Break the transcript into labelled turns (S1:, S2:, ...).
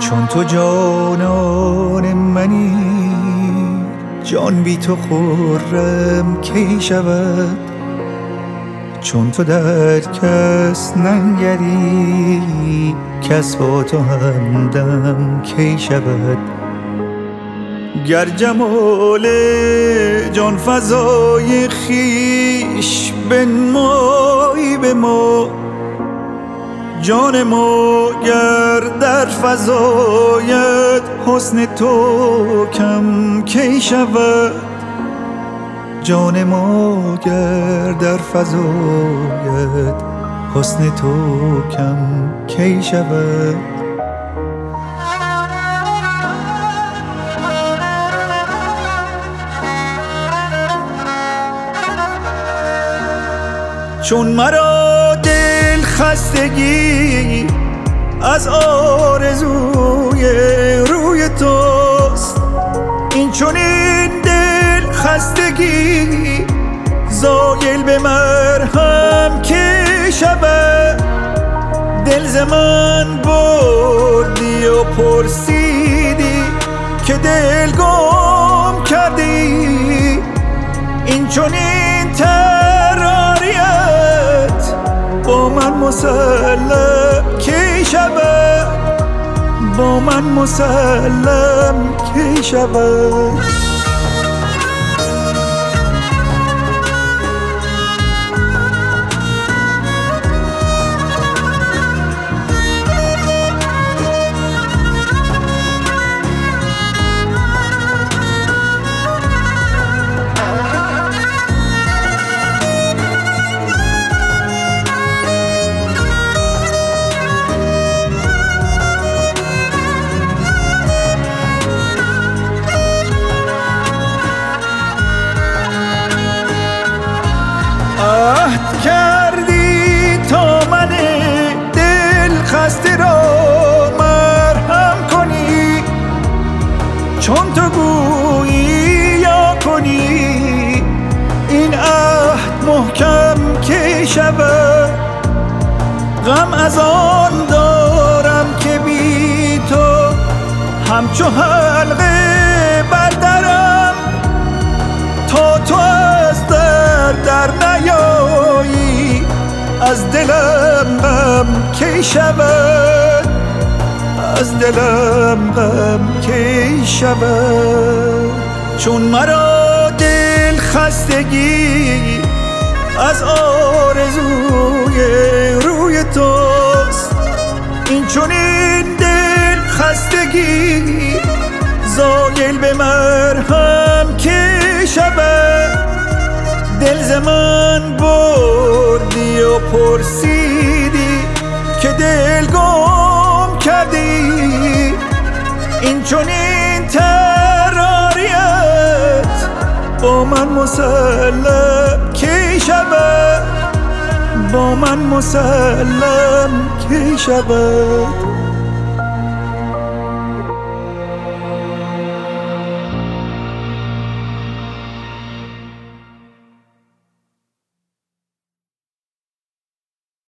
S1: چون تو جانان منی، جان بی تو خرم کی شود؟ چون تو در کس ننگری، کس با تو همدم کی شود؟ گر جمال جان فزای خویش بنمایی به ما، جان ما گر در فزاید حسن تو کم کی شود؟ جان ما گر در فزاید حسن تو کم کی شود؟ چون مرا دل خستگی از آرزوی روی توست، این چنین دل خستگی زایل به مرهم کی شود؟ دل ز من بردی و پرسیدی که دل گم کردی، این چنین تراریت با من مسلم کی شود؟ با من مسلم کی شود؟ عهد کردی تا من دل خسته را مرهم کنی، چون تو گویی یا کنی این عهد محکم کی شود؟ غم از آن دارم که بی تو همچو حلقه بر درم، تا تو از در نیایی از دلم غم کی شود؟ از دلم غم کی شود؟ چون مرا دل خستگی از آرزوی روی توست، این چنین دل خستگی زایل به مرهم کی شود؟ دل ز من بردی و پرسیدی که دل گم کردی، این چنین تراریت با من مسلم کی شود؟ با من مسلم کی شود؟